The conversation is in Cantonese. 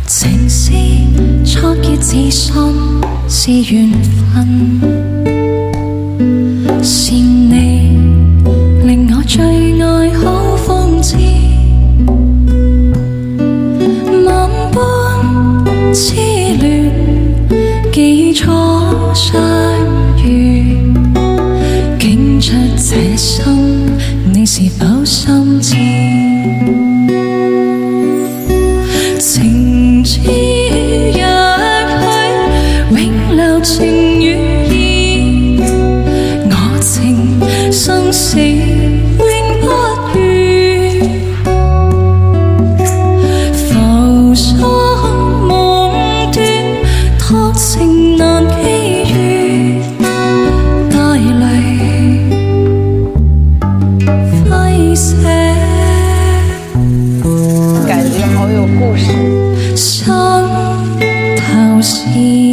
情是初結自信是緣分，是你令我最愛好風姿，萬般痴戀記初相遇，竟出這生你是否心知？情知若許永留情與義，我情生死永不渝，浮生夢斷託情難寄予，帶淚揮寫。 感觉好有故事。 心頭是